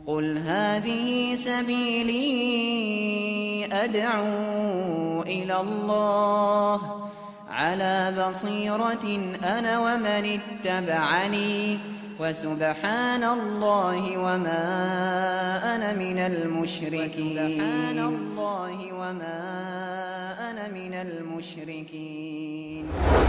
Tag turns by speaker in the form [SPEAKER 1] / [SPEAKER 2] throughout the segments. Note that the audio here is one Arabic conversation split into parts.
[SPEAKER 1] قُلْ هَٰذِهِ سَبِيلِي أَدْعُو إِلَى اللَّهِ عَلَىٰ بَصِيرَةٍ أَنَا وَمَنِ اتَّبَعَنِي ۖ وَسُبْحَانَ اللَّهِ وَمَا أَنَا مِنَ الْمُشْرِكِينَ.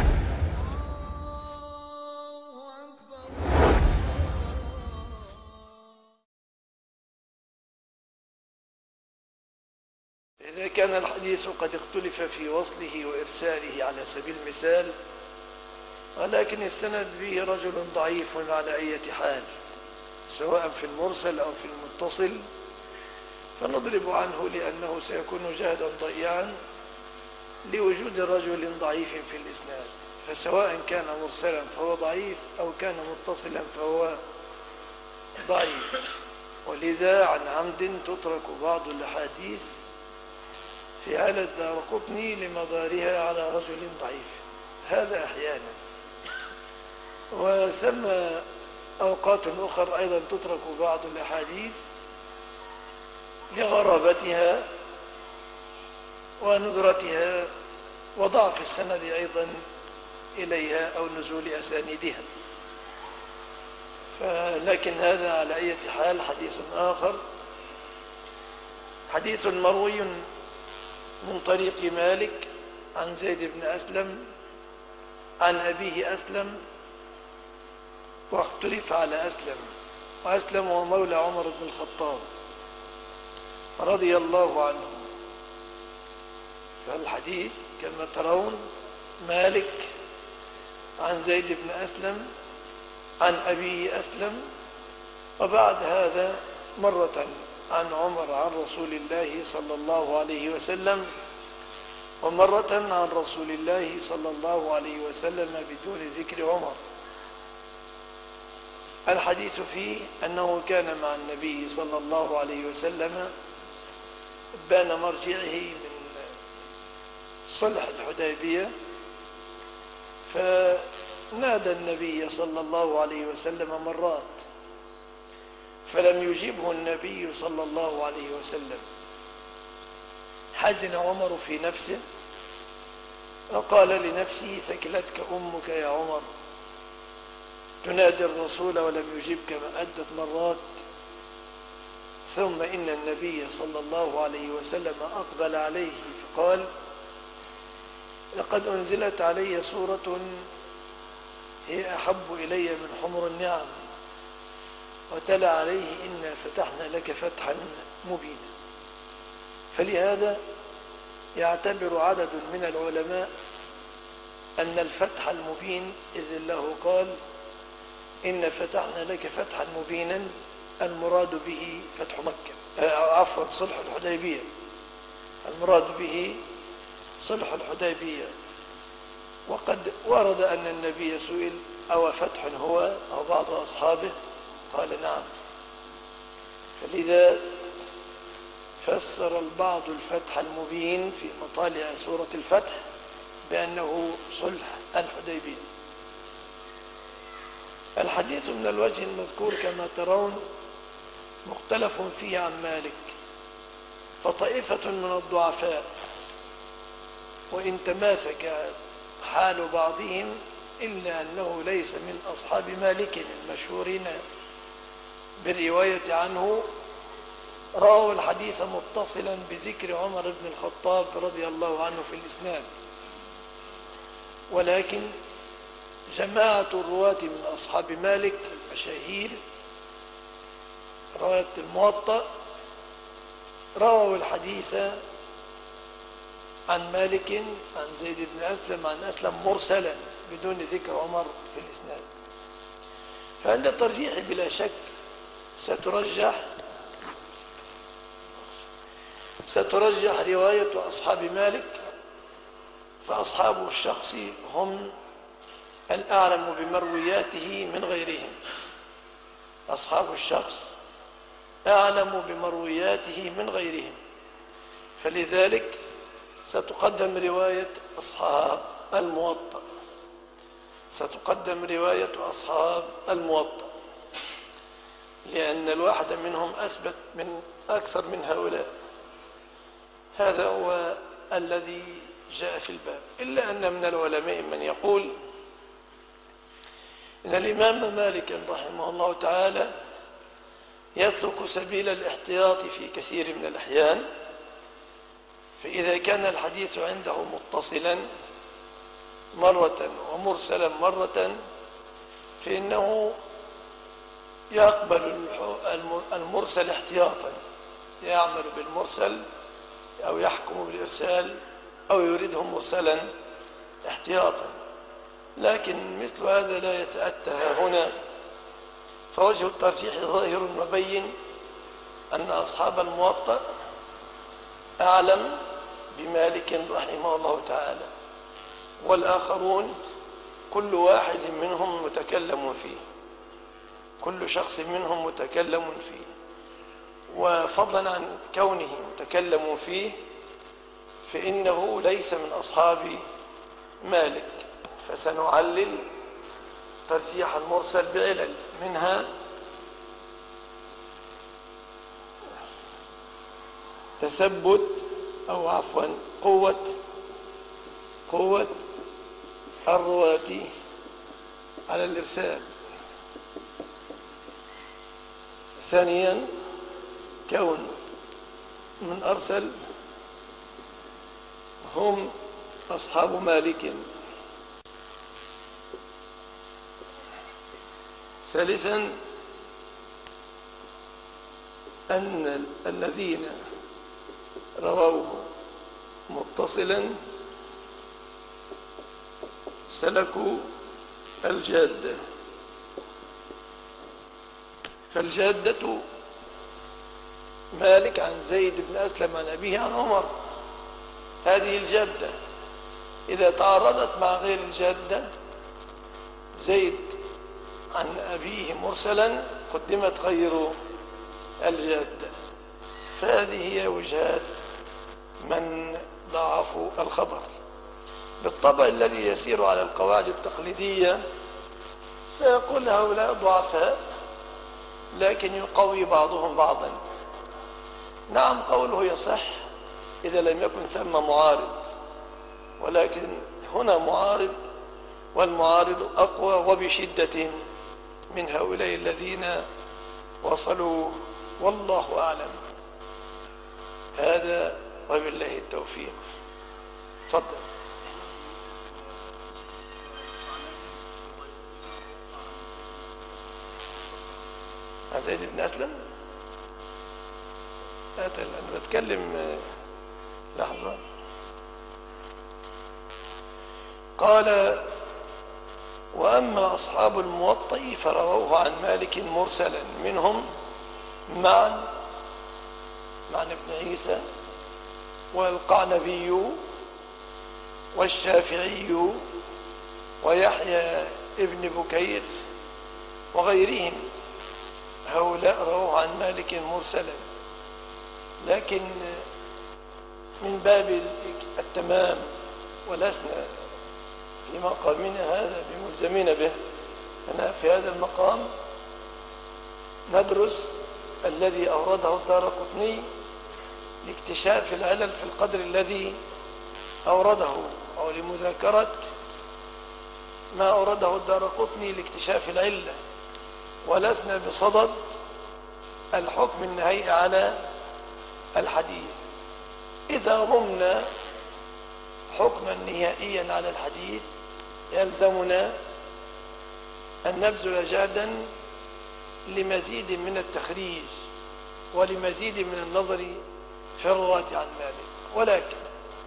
[SPEAKER 2] إذا كان الحديث قد اختلف في وصله وإرساله على سبيل المثال، ولكن السند به رجل ضعيف على أي حال، سواء في المرسل أو في المتصل، فنضرب عنه لأنه سيكون جهدا ضيعا لوجود رجل ضعيف في الإسناد، فسواء كان مرسلا فهو ضعيف أو كان متصلا فهو ضعيف. ولذا عن عمد تترك بعض الأحاديث في آل الدارقطني لمدارها على رجل ضعيف، هذا أحيانا. وثم أوقات أخرى أيضا تترك بعض الأحاديث لغرابتها وندرتها وضعف السند أيضا إليها أو نزول أسانيدها. لكن هذا على أي حال حديث آخر، حديث مروي من طريق مالك عن زيد بن أسلم عن أبيه أسلم، واختلف على أسلم، وأسلم هو مولى عمر بن الخطاب رضي الله عنه. فالحديث كما ترون مالك عن زيد بن أسلم عن أبيه أسلم، وبعد هذا مرة عن عمر عن رسول الله صلى الله عليه وسلم، ومرة عن رسول الله صلى الله عليه وسلم بدون ذكر عمر. الحديث فيه أنه كان مع النبي صلى الله عليه وسلم بان مرجعه من صلح الحديبية، فنادى النبي صلى الله عليه وسلم مرات فلم يجبه النبي صلى الله عليه وسلم. حزن عمر في نفسه وقال لنفسه: ثكلتك أمك يا عمر، تنادي الرسول ولم يجبك ما عدة مرات. ثم إن النبي صلى الله عليه وسلم أقبل عليه فقال: لقد أنزلت علي سورة هي أحب إلي من حمر النعم، وتلا عليه: إنا فتحنا لك فتحا مبينا. فلهذا يعتبر عدد من العلماء أن الفتح المبين، إذ الله قال: إن فتحنا لك فتحا مبينا، المراد به فتح مكة، صلح الحديبية، المراد به صلح الحديبية. وقد ورد أن النبي سئل: أو فتح هو أو بعض أصحابه؟ قال: نعم. فلذا فسر البعض الفتح المبين في مطالع سورة الفتح بأنه صلح الحديبية. الحديث من الوجه المذكور كما ترون مختلف فيه عن مالك، فطائفة من الضعفاء، وإن تماسك حال بعضهم إلا أنه ليس من أصحاب مالك المشهورين بالرواية عنه، رأوا الحديث متصلا بذكر عمر بن الخطاب رضي الله عنه في الإسناد. ولكن جماعة الرواة من أصحاب مالك المشاهير رواية الموطأ رووا الحديث عن مالك عن زيد بن أسلم عن أسلم مرسلا بدون ذكر عمر في الإسناد. فعند الترجيح بلا شك سترجح رواية أصحاب مالك، فأصحاب الشخص هم الأعلم بمروياته من غيرهم، أصحاب الشخص أعلم بمروياته من غيرهم، فلذلك ستقدم رواية أصحاب الموطأ، لأن الواحد منهم أثبت من أكثر من هؤلاء. هذا هو الذي جاء في الباب، إلا أن من العلماء من يقول إن الإمام مالك رحمه الله تعالى يسلك سبيل الاحتياط في كثير من الأحيان، فإذا كان الحديث عنده متصلا مرة ومرسلا مرة فإنه يقبل المرسل احتياطا، يعمل بالمرسل أو يحكم بالإرسال أو يريده مرسلا احتياطا. لكن مثل هذا لا يتأتى هنا، فوجه الترجيح ظاهر مبين أن أصحاب الموطأ أعلم بمالك رحمه الله تعالى، والآخرون كل واحد منهم متكلم فيه، كل شخص منهم متكلم فيه، وفضلا عن كونه متكلم فيه فإنه ليس من أصحاب مالك. فسنعلل ترجيح المرسل بعلل، منها تثبت أو عفوا قوة الرواة على الإرسال. ثانيا كون من أرسل هم أصحاب مالك. ثالثا أن الذين رووه متصلا سلكوا الجادة، فالجادة مالك عن زيد بن أسلم عن أبيه عن عمر، هذه الجادة. إذا تعارضت مع غير الجادة زيد عن أبيه مرسلا قدمت غير الجادة. فهذه هي وجهات من ضعفوا الخبر. بالطبع الذي يسير على القواعد التقليدية سيقول هؤلاء ضعفاء، لكن يقوي بعضهم بعضا. نعم قوله يصح إذا لم يكن ثم معارض، ولكن هنا معارض، والمعارض أقوى وبشدة من هؤلاء الذين وصلوا، والله أعلم. هذا وبالله التوفيق. تفضل. عن زيد بن أسلم أنا بتكلم لحظة. قال وأما أصحاب الموطئ فرووه عن مالك مرسلا، منهم معن بن عيسى والقعنبي والشافعي ويحيى ابن بكير وغيرهم، هؤلاء رووا عن مالك مرسلا. لكن من باب التمام ولسنا في مقامنا هذا بملزمين به، أنا في هذا المقام ندرس الذي أورده الدارقطني لاكتشاف العلل في القدر الذي أورده، أو لمذاكرة ما أورده الدارقطني لاكتشاف العلة، ولسنا بصدد الحكم النهائي على الحديث. إذا رمنا حكما نهائيا على الحديث يلزمنا أن نبذل جهدا لمزيد من التخريج ولمزيد من النظر في الرواة عن مالك، ولكن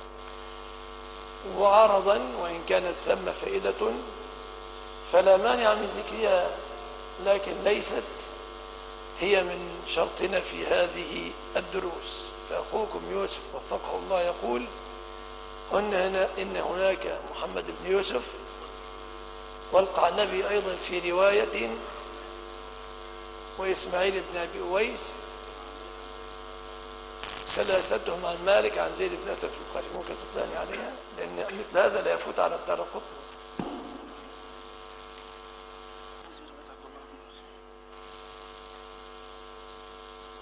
[SPEAKER 2] وعرضا وإن كانت ثم فائدة فلا مانع من ذكرها، لكن ليست هي من شرطنا في هذه الدروس. فأخوكم يوسف وفقه الله يقول إن هناك محمد بن يوسف والقعنبي أيضا في رواية وإسماعيل بن أبي أويس، ثلاثتهم عن مالك عن زيد بن أسلم في البخاري. ممكن تطلعني عليها لأن مثل هذا لا يفوت على الدارقطني.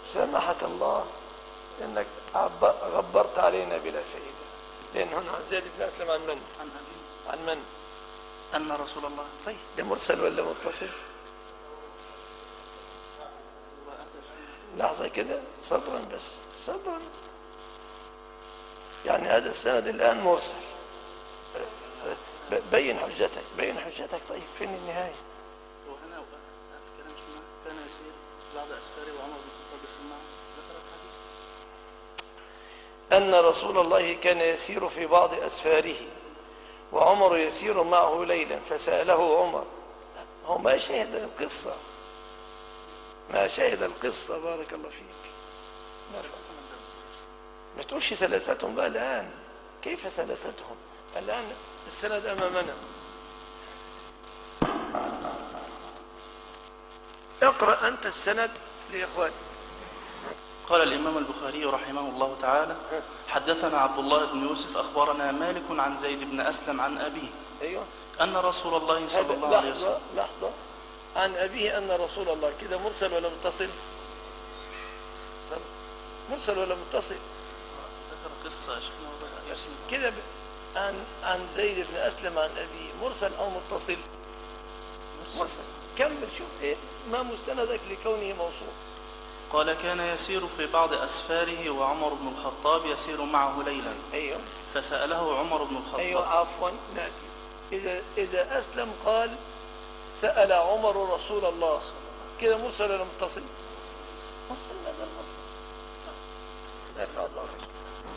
[SPEAKER 2] سمحك الله انك غبرت علينا بلا فائدة. لان هنا عن زيد بن اسلم عن من؟ عن من؟
[SPEAKER 3] أن رسول الله.
[SPEAKER 2] طيب ده مرسل ولا متصل؟ لحظة كده، صبرا بس، صبرا. يعني هذا السند الآن مرسل. بين حجتك، بين حجتك. طيب فين النهاية؟
[SPEAKER 3] وهنا كلام شنو كان يسير بعض أسفاره وعمر بن الخطاب يسمع ذكر الحديث
[SPEAKER 2] أن رسول الله كان يسير في بعض أسفاره وعمر يسير معه ليلا فسأله عمر. هو ما شاهد القصة، ما شاهد القصة. بارك الله فيك. ما تقولش ثلاثتهم بقى الآن. كيف ثلاثتهم الآن؟ السند أمامنا. اقرأ أنت السند لإخواني.
[SPEAKER 3] قال الإمام البخاري رحمه الله تعالى: حدثنا عبد الله بن يوسف أخبرنا مالك عن زيد بن أسلم عن أبيه
[SPEAKER 2] أيوة.
[SPEAKER 3] أن رسول الله صلى الله عليه وسلم.
[SPEAKER 2] لحظة. عن أبيه أن رسول الله. كده مرسل ولا متصل؟ مرسل ولا متصل؟
[SPEAKER 3] ذكر قصة يا شيخنا
[SPEAKER 2] كده عن زيد بن أسلم عن أبيه. مرسل أو متصل؟ مرسل. كمل شوف إيه ما مستندك لكونه موصول.
[SPEAKER 3] قال: كان يسير في بعض أسفاره وعمر بن الخطاب يسير معه ليلا.
[SPEAKER 2] أيوة.
[SPEAKER 3] فسأله عمر بن الخطاب.
[SPEAKER 2] أيوة عفوا نأتي. إذا أسلم قال سأل عمر رسول الله. كده مرسل ولا متصل؟ مرسل. هذا المرسل. لا الله فيك.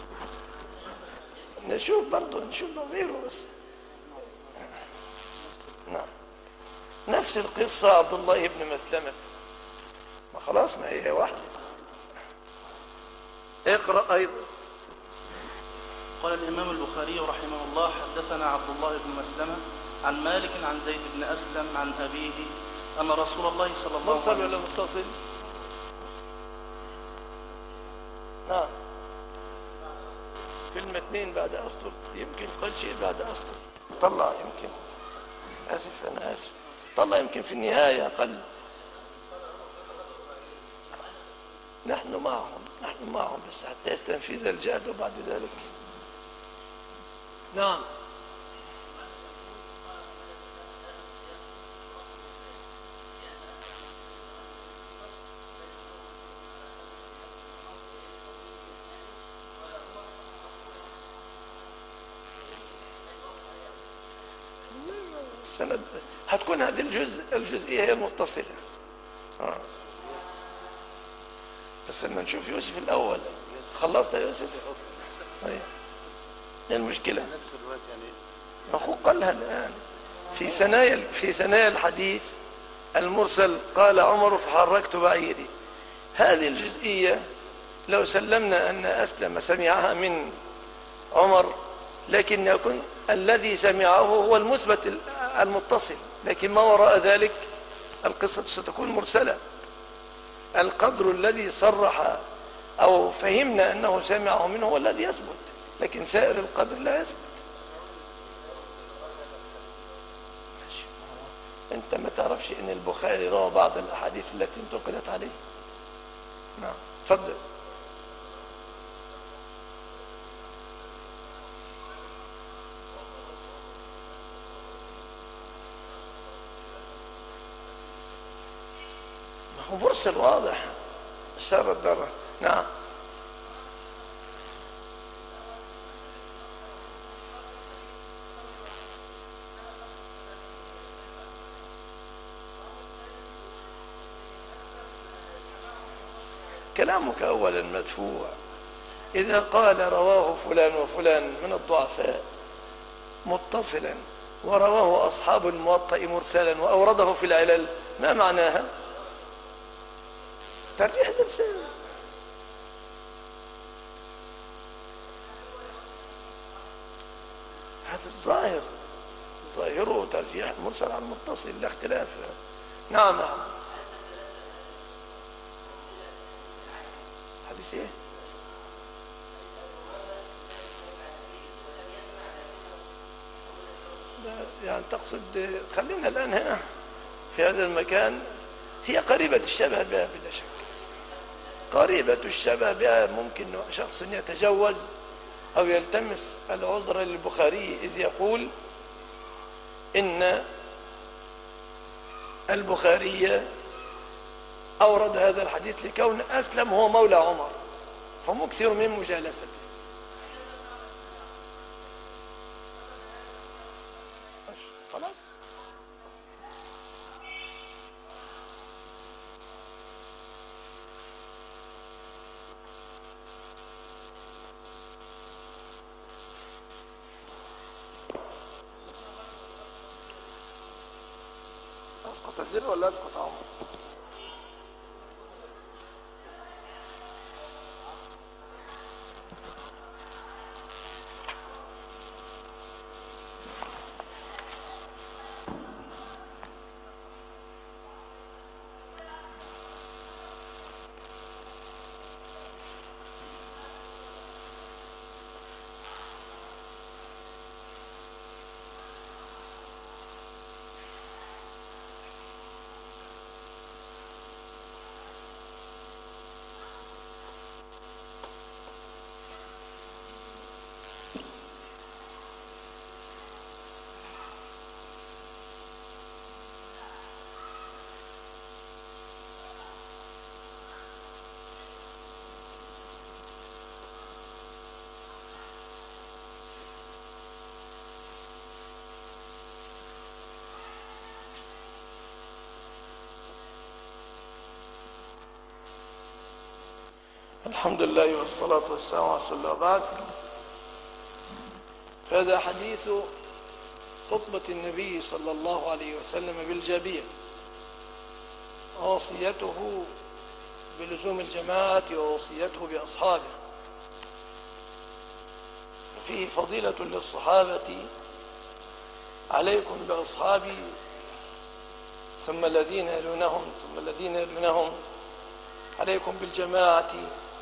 [SPEAKER 2] نشوف برضه، نشوف غيره بس. نعم نفس القصة عبد الله بن مسلمة. ما خلاص ما هي واحدة. اقرأ أيضا.
[SPEAKER 3] قال الإمام البخاري رحمه الله: حدثنا عبد الله بن مسلمة عن مالك عن زيد بن أسلم عن أبيه أن رسول الله صلى الله عليه وسلم.
[SPEAKER 2] مرسل ولا متصل؟ نعم. كلمة اثنين بعد أسطر. يمكن قال شيء بعد أسطر. طلع يمكن. آسف أنا آسف. طلع يمكن في النهاية قال نحن معهم بس حتى يستنفذ الجهد وبعد ذلك. نعم. السند هتكون هذه الجزئية هي المتصلة. بس لما نشوف يوسف الأول. خلصت يا يوسف؟ طيب ايه المشكلة؟ أخوك قالها الآن في ثنايا الحديث المرسل. قال عمر فحركت بعيري. هذه الجزئية لو سلمنا أن أسلم سمعها من عمر لكن يكون الذي سمعه هو المثبت المتصل، لكن ما وراء ذلك القصة ستكون مرسلة. القدر الذي صرح أو فهمنا أنه سمعه منه هو الذي يثبت، لكن سائر القدر لا يثبت. أنت ما تعرفش أن البخاري روى بعض الأحاديث التي انتقلت عليه. نعم تفضل. هو مرسل واضح. الشر الضرر. نعم. كلامك أولا مدفوع. إذا قال رواه فلان وفلان من الضعفاء متصلا ورواه أصحاب الموطأ مرسلا وأورده في العلل، ما معناها؟ ترجيح الإرسال. هذا الظاهر، ظاهره ترجيح المرسل على المتصل لا اختلاف. نعم. حديث ايه؟ يعني تقصد خلينا الآن هنا في هذا المكان، هي قريبة الشبه بها بلا شك. قريبة الشبه بها، ممكن شخص يتجوز أو يلتمس العذر للبخاري إذ يقول إن البخاري أورد هذا الحديث لكون أسلم هو مولى عمر فمكثر من مجالسته. خلاص أسقط الزر ولا أسقط عمر؟ الحمد لله والصلاة والسلام على رسول الله. بعد هذا حديث خطبة النبي صلى الله عليه وسلم بالجابية ووصيته بلزوم الجماعة ووصيته بأصحابه، فيه فضيلة للصحابة: عليكم بأصحابي ثم الذين يلونهم ثم الذين يلونهم، عليكم بالجماعة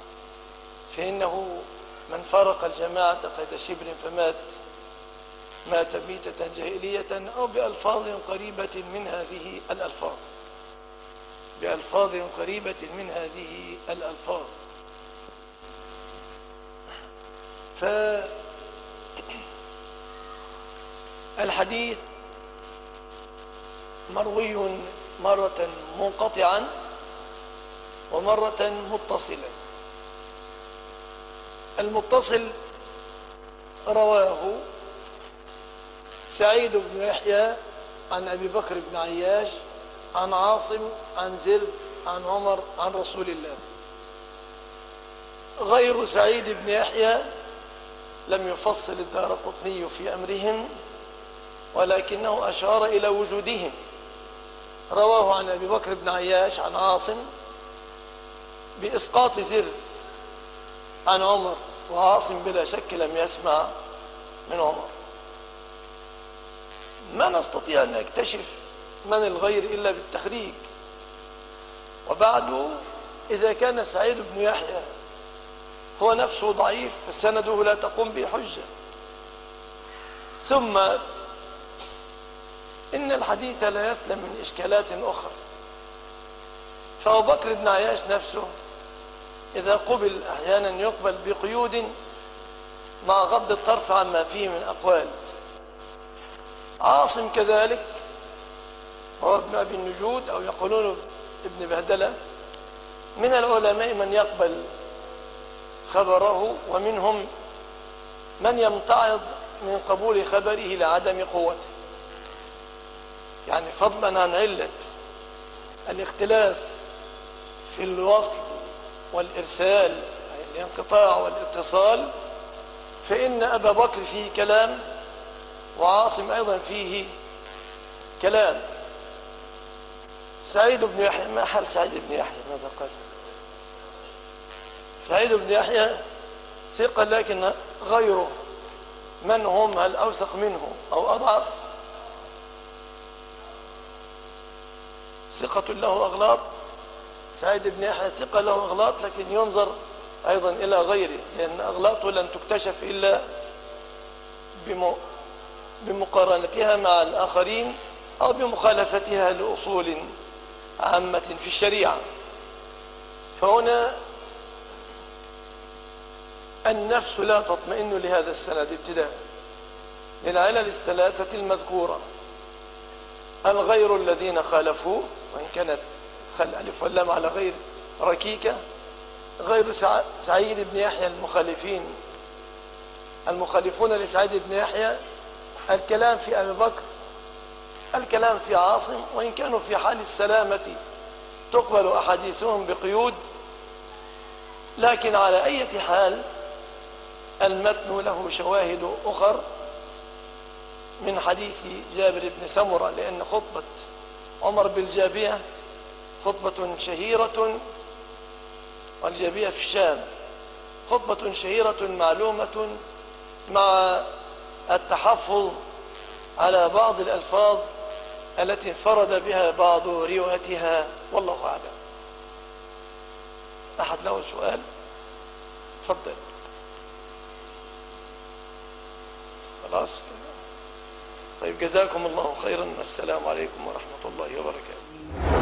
[SPEAKER 2] فإنه من فرق الجماعة قيد شبر فمات مات ميتة جاهلية، أو بألفاظ قريبة من هذه الألفاظ، بألفاظ قريبة من هذه الألفاظ. فالحديث مروي مرة منقطعا ومرة متصلا. المتصل رواه سعيد بن يحيى عن أبي بكر بن عياش عن عاصم عن زرد عن عمر عن رسول الله. غير سعيد بن يحيى لم يفصل الدارقطني في أمرهم، ولكنه أشار إلى وجودهم. رواه عن أبي بكر بن عياش عن عاصم بإسقاط زرد عن عمر، وعاصم بلا شك لم يسمع من عمر. ما نستطيع أن نكتشف من الغير إلا بالتخريج. وبعد إذا كان سعيد بن يحيى هو نفسه ضعيف فسنده لا تقوم به حجة. ثم إن الحديث لا يسلم من إشكالات أخرى. فأبو بكر بن عياش نفسه إذا قبل أحيانا يقبل بقيود مع غض الطرف عما فيه من أقوال. عاصم كذلك هو ابن أبي النجود أو يقولون ابن بهدلة، من العلماء من يقبل خبره، ومنهم من يمتعض من قبول خبره لعدم قوته، يعني فضلا عن علة الاختلاف في الوصل والإرسال، يعني الانقطاع والاتصال، فإن أبا بكر فيه كلام وعاصم أيضا فيه كلام. سعيد بن يحيى، ما حال سعيد بن يحيى؟ ماذا قال؟ سعيد بن يحيى ثقة، لكن غيره من هم؟ هل أوثق منه أو أضعف؟ ثقة له أغلاط. سعيد بن يحيى ثقة له أغلاط، لكن ينظر أيضا إلى غيره، لأن أغلاطه لن تكتشف إلا بمقارنتها مع الآخرين أو بمخالفتها لأصول عامة في الشريعة. فهنا النفس لا تطمئن لهذا السند ابتداء للعلل الثلاثة المذكورة: الغير الذين خالفوه، وإن كانت ألف واللام على غير ركيكة، غير سعيد بن يحيى المخالفون لسعيد بن يحيى، الكلام في أبي بكر، الكلام في عاصم، وإن كانوا في حال السلامة تقبل أحاديثهم بقيود، لكن على أي حال المتن له شواهد أخر من حديث جابر بن سمرة، لأن خطبة عمر بالجابية خطبة شهيرة، والجابية في الشام، خطبة شهيرة معلومة، مع التحفظ على بعض الألفاظ التي انفرد بها بعض روايتها، والله أعلم. أحد له سؤال؟ تفضل. خلاص كده. طيب، جزاكم الله خيرا، والسلام عليكم ورحمة الله وبركاته.